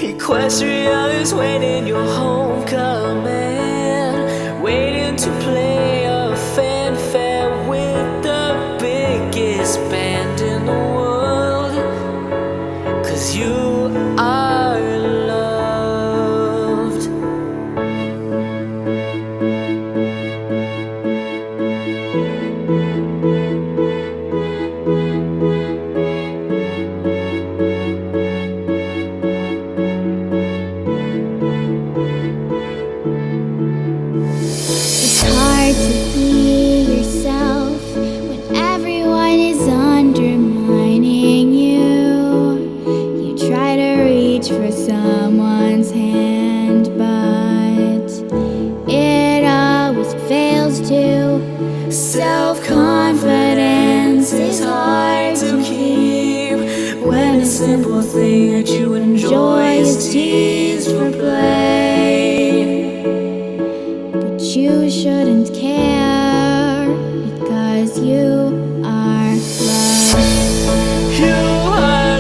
Equestria is waiting your homecoming, waiting to play a fanfare with the biggest band in the world. 'Cause you are loved. It's hard to be yourself when everyone is undermining you. You try to reach for someone's hand, but it always fails to. Self-confidence is hard to keep when a simple thing that you enjoy is teased for play. But you shouldn't care because you are loved. You are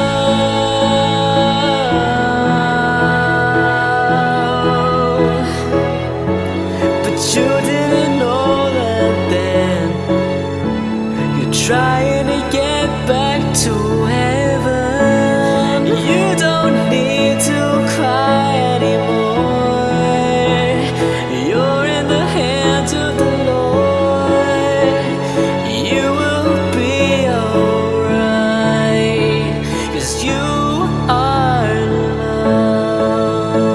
loved, but you didn't know that then. You're trying to get back to heaven. You don't need to cry anymore. You're in the hands of the Lord. You will be alright, 'cause you are loved.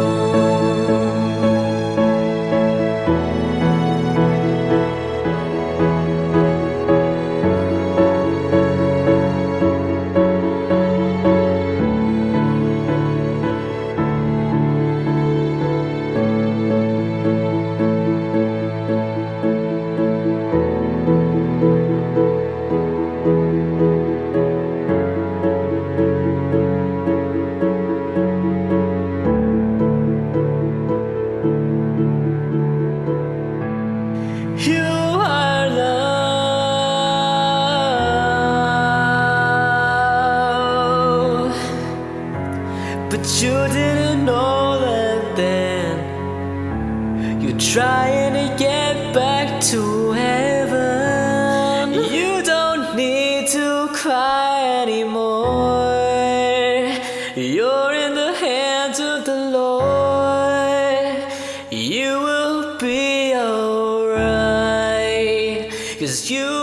You are loved, but you didn't know that then. You're trying to get back to heaven. You don't need to cry anymore. You're in the hands of the Lord. You will be alright, 'cause you